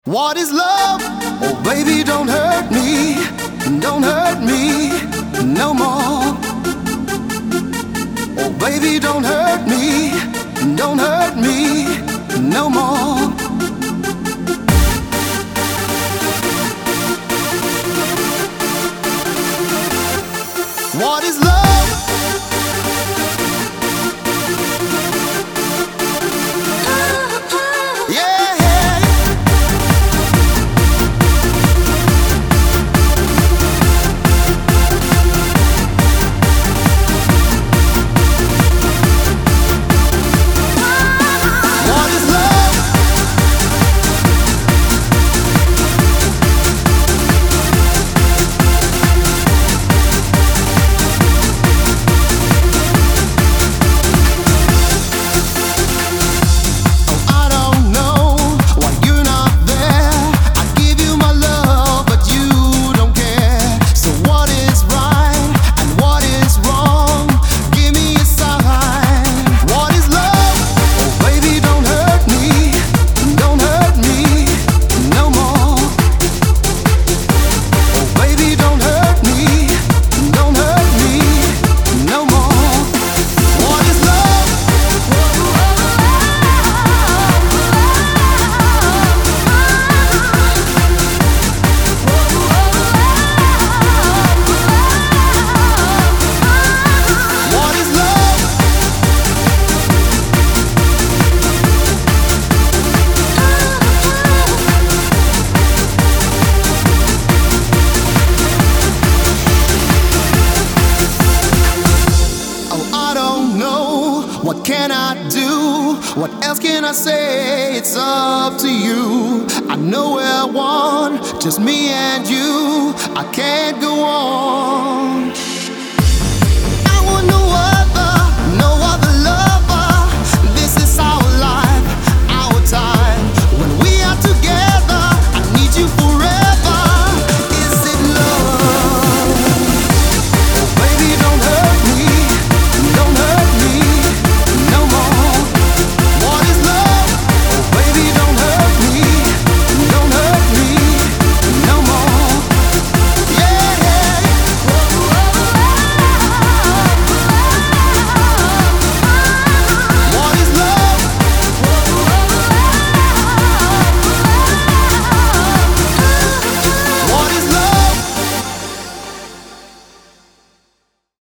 What is love? Oh baby, don't hurt me no more. Oh baby, don't hurt me no more. What is love? What can I do? What else can I say? It's up to you. I know we're one, just me and you. I can't go on.